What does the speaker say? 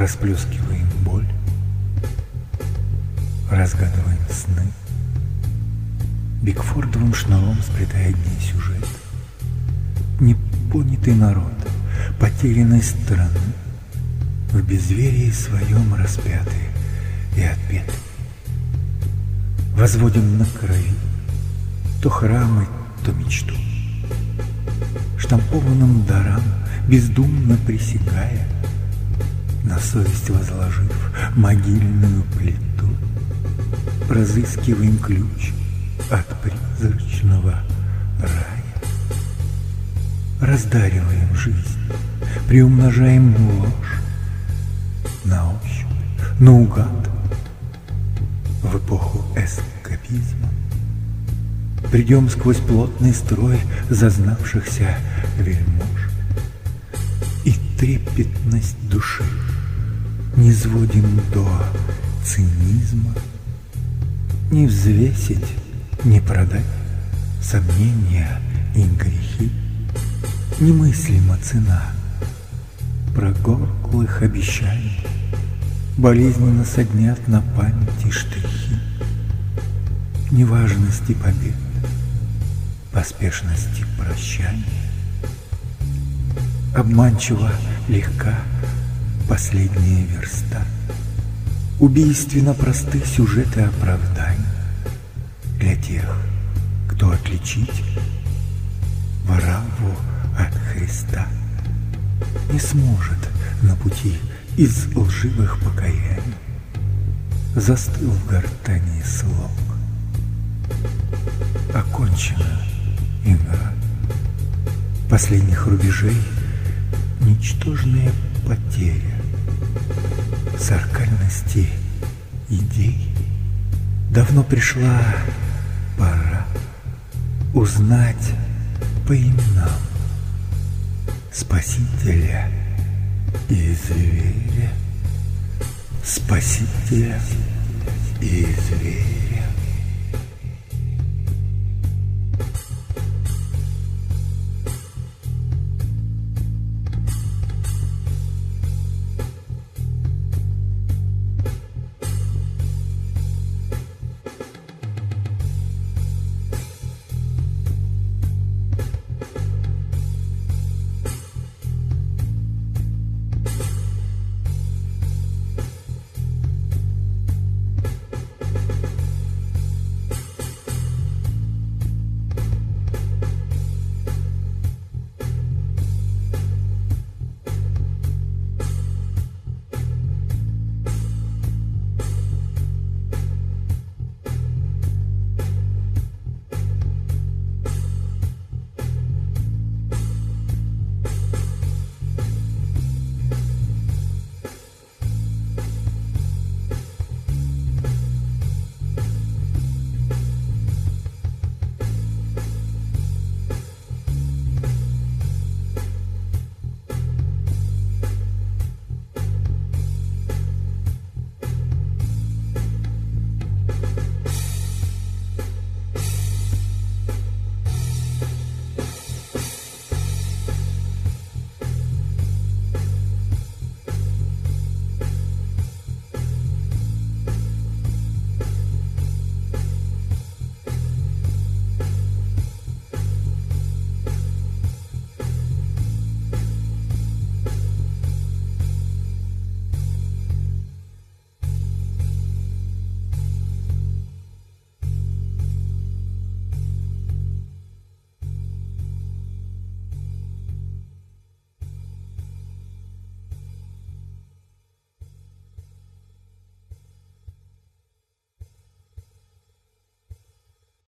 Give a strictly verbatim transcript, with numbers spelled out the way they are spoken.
расплескиваем боль, разгадываем сны, Бигфордовым шнуром сплетая дни сюжет. Непонятый народ потерянной страны, в безверии своем распятые и отпеты. Возводим на крови то храмы, то мечту, штампованным дарам бездумно присягая, на совесть возложив могильную плиту, разыскиваем ключ от призрачного рая. Раздариваем жизнь, приумножаем ложь, на ощупь, наугад, в эпоху эскапизма. Придем сквозь плотный строй зазнавшихся вельмож, и трепетность души не сводим до цинизма. Не взвесить, не продать сомнения и грехи. Немыслима цена прогорклых обещаний, болезненно соднят на памяти штрихи неважности побед, поспешности прощания. Обманчиво легка последняя верста, убийственно просты сюжеты оправданий для тех, кто отличить Варавву от Христа не сможет на пути из лживых покаяний. Застыл в гортани слог. Окончена игра последних рубежей, ничтожная потеря саркальности идей. Давно пришла пора узнать по именам Спасителя и зверя, Спасителя и зверя.